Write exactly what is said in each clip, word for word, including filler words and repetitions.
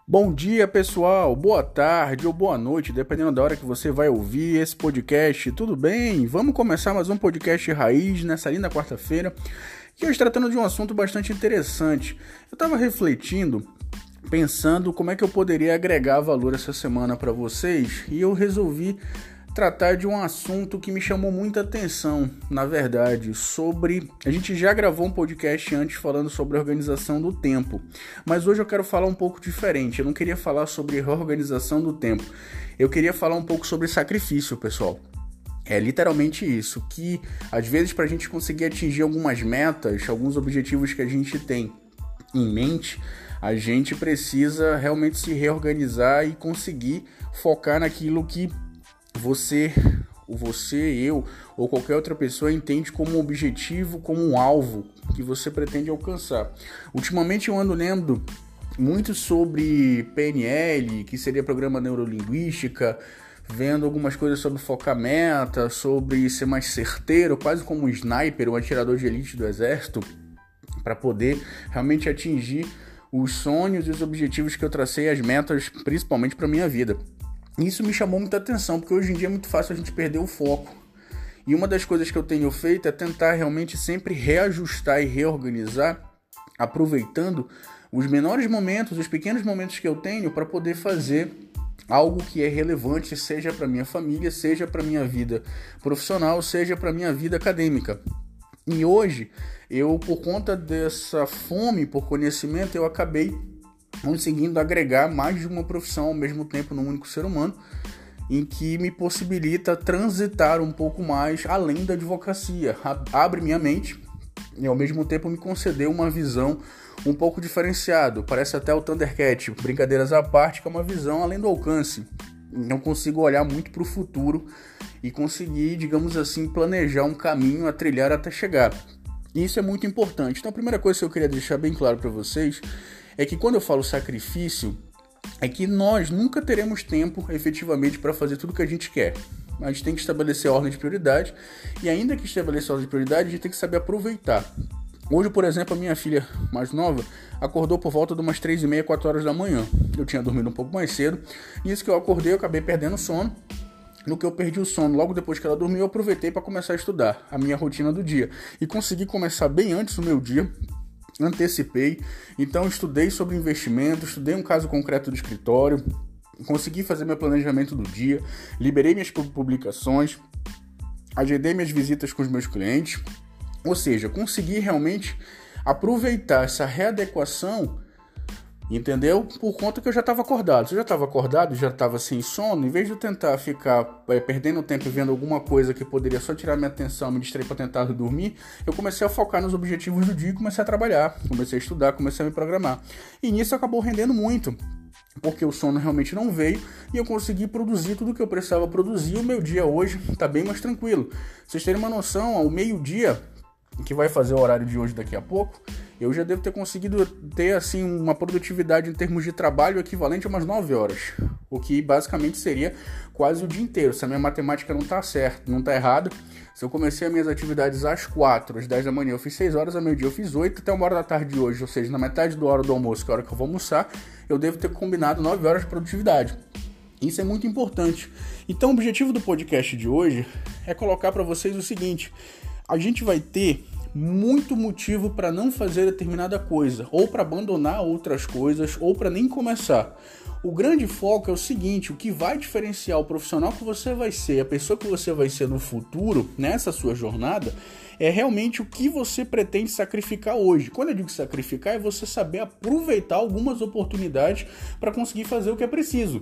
Bom dia, pessoal, boa tarde ou boa noite, dependendo da hora que você vai ouvir esse podcast, tudo bem? Vamos começar mais um podcast Raiz nessa linda quarta-feira, que hoje tratando de um assunto bastante interessante. Eu estava refletindo, pensando como é que eu poderia agregar valor essa semana para vocês e eu resolvi tratar de um assunto que me chamou muita atenção, na verdade, sobre... A gente já gravou um podcast antes falando sobre a organização do tempo, mas hoje eu quero falar um pouco diferente. Eu não queria falar sobre reorganização do tempo, eu queria falar um pouco sobre sacrifício, pessoal. É literalmente isso, que às vezes para a gente conseguir atingir algumas metas, alguns objetivos que a gente tem em mente, a gente precisa realmente se reorganizar e conseguir focar naquilo que Você, você, eu ou qualquer outra pessoa entende como um objetivo, como um alvo que você pretende alcançar. Ultimamente eu ando lendo muito sobre P N L, que seria Programa Neurolinguística, vendo algumas coisas sobre focar meta, sobre ser mais certeiro, quase como um sniper, um atirador de elite do exército, para poder realmente atingir os sonhos e os objetivos que eu tracei, as metas, principalmente para minha vida. Isso me chamou muita atenção, porque hoje em dia é muito fácil a gente perder o foco. E uma das coisas que eu tenho feito é tentar realmente sempre reajustar e reorganizar, aproveitando os menores momentos, os pequenos momentos que eu tenho para poder fazer algo que é relevante, seja para minha família, seja para minha vida profissional, seja para minha vida acadêmica. E hoje, eu, por conta dessa fome por conhecimento, eu acabei conseguindo agregar mais de uma profissão ao mesmo tempo num único ser humano, em que me possibilita transitar um pouco mais além da advocacia, abre minha mente e ao mesmo tempo me concedeu uma visão um pouco diferenciada. Parece até o Thundercat, brincadeiras à parte, que é uma visão além do alcance. Não consigo olhar muito para o futuro e conseguir, digamos assim, planejar um caminho a trilhar até chegar. Isso é muito importante. Então a primeira coisa que eu queria deixar bem claro para vocês é que quando eu falo sacrifício, é que nós nunca teremos tempo efetivamente para fazer tudo o que a gente quer. A gente tem que estabelecer a ordem de prioridade, e ainda que estabelecer a ordem de prioridade, a gente tem que saber aproveitar. Hoje, por exemplo, a minha filha mais nova acordou por volta de umas três e meia, quatro horas da manhã. Eu tinha dormido um pouco mais cedo, e isso que eu acordei, eu acabei perdendo o sono. No que eu perdi o sono, logo depois que ela dormiu, eu aproveitei para começar a estudar a minha rotina do dia. E consegui começar bem antes do meu dia, antecipei, então estudei sobre investimento, estudei um caso concreto do escritório, consegui fazer meu planejamento do dia, liberei minhas publicações, agendei minhas visitas com os meus clientes, ou seja, consegui realmente aproveitar essa readequação, entendeu? Por conta que eu já estava acordado. Se eu já estava acordado, já estava sem sono, em vez de eu tentar ficar é, perdendo tempo vendo alguma coisa que poderia só tirar minha atenção, me distrair para tentar dormir, eu comecei a focar nos objetivos do dia e comecei a trabalhar, comecei a estudar, comecei a me programar. E nisso acabou rendendo muito, porque o sono realmente não veio e eu consegui produzir tudo o que eu precisava produzir. O meu dia hoje está bem mais tranquilo. Pra vocês terem uma noção, ao meio-dia, que vai fazer o horário de hoje daqui a pouco, eu já devo ter conseguido ter assim uma produtividade em termos de trabalho equivalente a umas nove horas, o que basicamente seria quase o dia inteiro. Se a minha matemática não está certa, não está errada, se eu comecei as minhas atividades às quatro, às dez da manhã eu fiz seis horas, ao meio-dia eu fiz oito, até uma hora da tarde de hoje, ou seja, na metade da hora do almoço, que é a hora que eu vou almoçar, eu devo ter combinado nove horas de produtividade. Isso é muito importante. Então o objetivo do podcast de hoje é colocar para vocês o seguinte: a gente vai ter muito motivo para não fazer determinada coisa, ou para abandonar outras coisas, ou para nem começar. O grande foco é o seguinte: o que vai diferenciar o profissional que você vai ser, a pessoa que você vai ser no futuro, nessa sua jornada, é realmente o que você pretende sacrificar hoje. Quando eu digo sacrificar, é você saber aproveitar algumas oportunidades para conseguir fazer o que é preciso.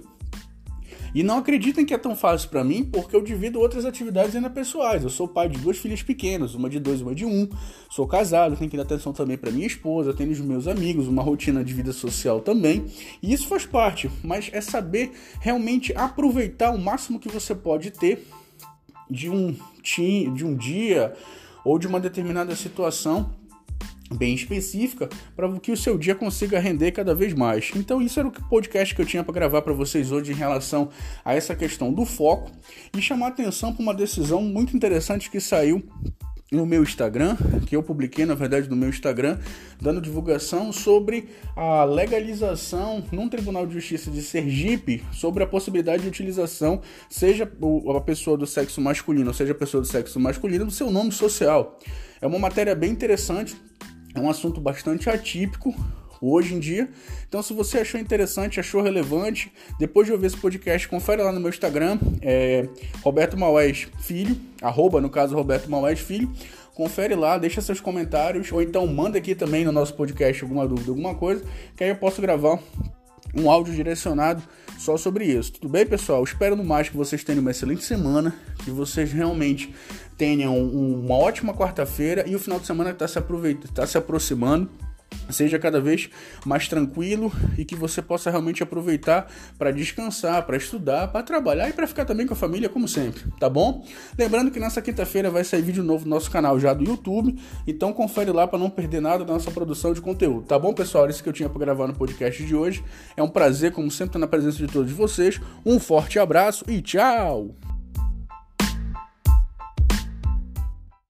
E não acreditem que é tão fácil para mim, porque eu divido outras atividades ainda pessoais. Eu sou pai de duas filhas pequenas, uma de dois e uma de um. Sou casado, tenho que dar atenção também para minha esposa, tenho os meus amigos, uma rotina de vida social também. E isso faz parte, mas é saber realmente aproveitar o máximo que você pode ter de um, de um dia ou de uma determinada situação bem específica para que o seu dia consiga render cada vez mais. Então isso era o podcast que eu tinha para gravar para vocês hoje em relação a essa questão do foco e chamar atenção para uma decisão muito interessante que saiu no meu Instagram, que eu publiquei, na verdade, no meu Instagram, dando divulgação sobre a legalização num Tribunal de Justiça de Sergipe, sobre a possibilidade de utilização, seja a pessoa do sexo masculino, seja a pessoa do sexo masculino, do seu nome social. É uma matéria bem interessante, é um assunto bastante atípico hoje em dia. Então, se você achou interessante, achou relevante, depois de ouvir esse podcast, confere lá no meu Instagram, é Roberto Maués Filho, arroba, no caso, Roberto Maués Filho. Confere lá, deixa seus comentários, ou então manda aqui também no nosso podcast alguma dúvida, alguma coisa, que aí eu posso gravar um áudio direcionado só sobre isso. Tudo bem, pessoal? Espero no mais que vocês tenham uma excelente semana, que vocês realmente tenham uma ótima quarta-feira e o final de semana que está se, aproveitando, está se aproximando seja cada vez mais tranquilo e que você possa realmente aproveitar para descansar, para estudar, para trabalhar e para ficar também com a família, como sempre, tá bom? Lembrando que nessa quinta-feira vai sair vídeo novo no nosso canal já do YouTube, então confere lá para não perder nada da nossa produção de conteúdo, tá bom, pessoal? Isso que eu tinha para gravar no podcast de hoje. É um prazer, como sempre, estar na presença de todos vocês. Um forte abraço e tchau!